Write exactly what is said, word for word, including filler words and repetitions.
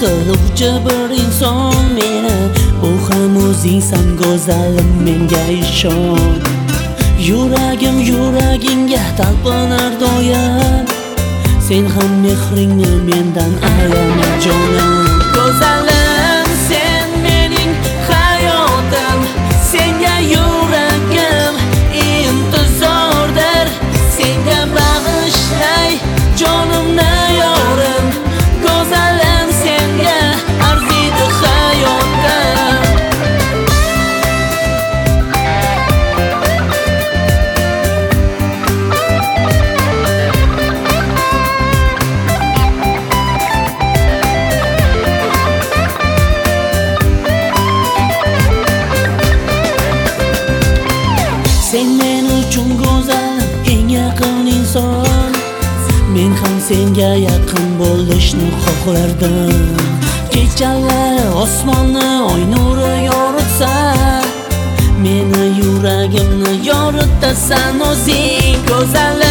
qiluvchi bir inson meni, u ham o'zingsan go'zalim, menga ishon. Yuragim yuragingga talpinar doim, sen ham mehringni mendan ayama jonim. Go'zalim sen mening hayotim, senga yuragim intizordir, senga bag'ishlay jonimni yorim. Go'zalim senga arziydi hayotim. Sen men uchun go'zal, eng yaqin inson. Men ham senga yaqin bo'lishni xohlardim. Kechalar osmonni oy nuri yoritsa, meni yuragimni yoritasan o'zing. Go'zal